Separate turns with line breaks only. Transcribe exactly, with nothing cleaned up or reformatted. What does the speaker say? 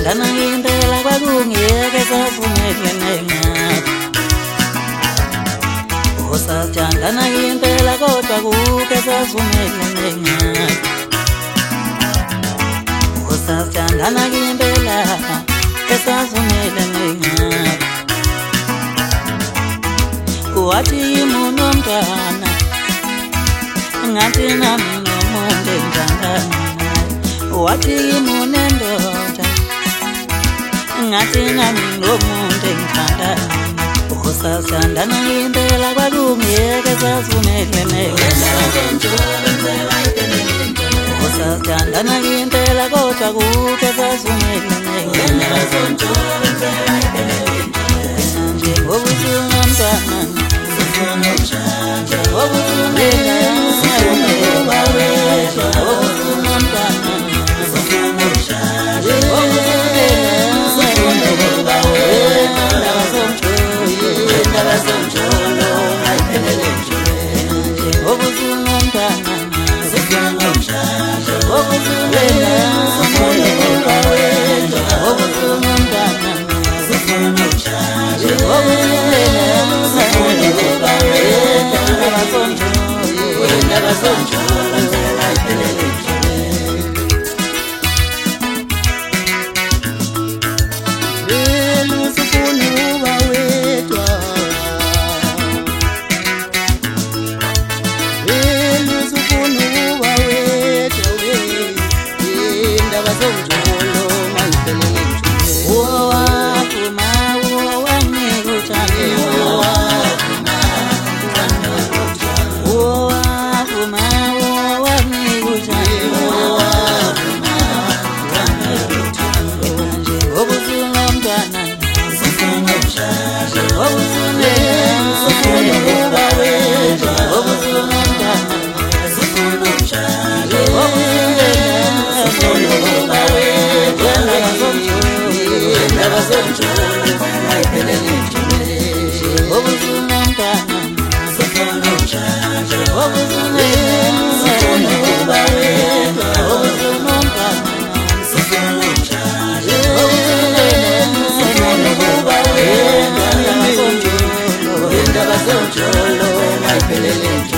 sasithandana ngempela kwakungeke savumelene ngakho. Sasithandana ngempela kodwa kuke savumelene ngakho. Sasithandana ngempela savumelene ngakho. Wathi munomntwana ngathi nami nomuntu engithandana naye. Wathi munendoda ngathi nami nomuntu engithandana naye. Sasithandana ngempela kwakungeke savumelene ngakho. Sasithandana ngempela kodwa kuke savumelene ngakho. Njengokuthi ungumntwana
Jolo, my